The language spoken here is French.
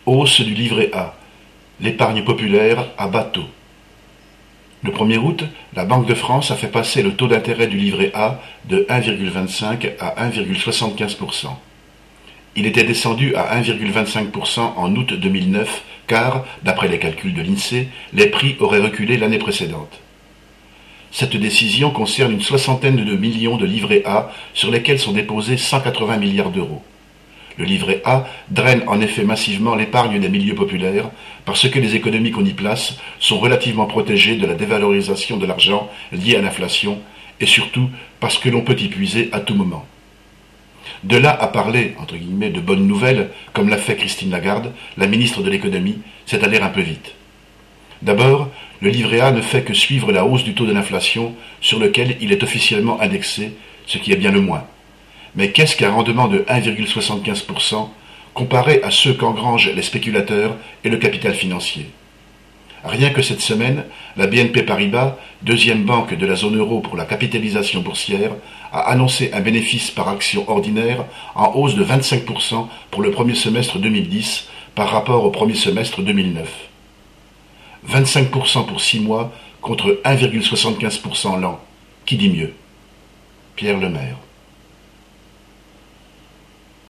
Hausse du livret A. L'épargne populaire à bas taux. Le 1er août, la Banque de France a fait passer le taux d'intérêt du livret A de 1,25 à 1,75%. Il était descendu à 1,25% en août 2009 car, d'après les calculs de l'INSEE, les prix auraient reculé l'année précédente. Cette décision concerne une soixantaine de millions de livrets A sur lesquels sont déposés 180 milliards d'euros. Le livret A draine en effet massivement l'épargne des milieux populaires parce que les économies qu'on y place sont relativement protégées de la dévalorisation de l'argent liée à l'inflation et surtout parce que l'on peut y puiser à tout moment. De là à parler, entre guillemets, de bonnes nouvelles, comme l'a fait Christine Lagarde, la ministre de l'économie, c'est aller un peu vite. D'abord, le livret A ne fait que suivre la hausse du taux de l'inflation sur lequel il est officiellement indexé, ce qui est bien le moins. Mais qu'est-ce qu'un rendement de 1,75% comparé à ceux qu'engrangent les spéculateurs et le capital financier? Rien que cette semaine, la BNP Paribas, deuxième banque de la zone euro pour la capitalisation boursière, a annoncé un bénéfice par action ordinaire en hausse de 25% pour le premier semestre 2010 par rapport au premier semestre 2009. 25% pour 6 mois contre 1,75% l'an. Qui dit mieux? Pierre Lemaire.